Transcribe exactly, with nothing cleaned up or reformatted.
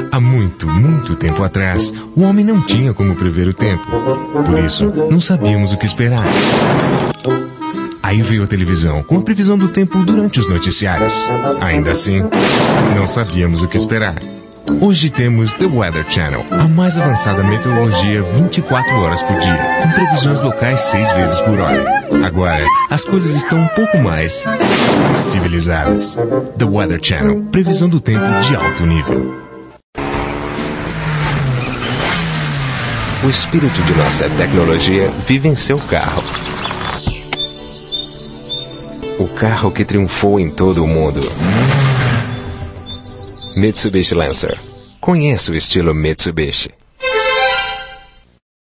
Há muito, muito tempo atrás, o homem não tinha como prever o tempo. Por isso, não sabíamos o que esperar. Aí veio a televisão com a previsão do tempo durante os noticiários. Ainda assim, não sabíamos o que esperar. Hoje temos The Weather Channel, a mais avançada meteorologia vinte e quatro horas por dia, com previsões locais seis vezes por hora. Agora, as coisas estão um pouco mais civilizadas. The Weather Channel, previsão do tempo de alto nível. O espírito de nossa tecnologia vive em seu carro. O carro que triunfou em todo o mundo. Mitsubishi Lancer. Conheça o estilo Mitsubishi.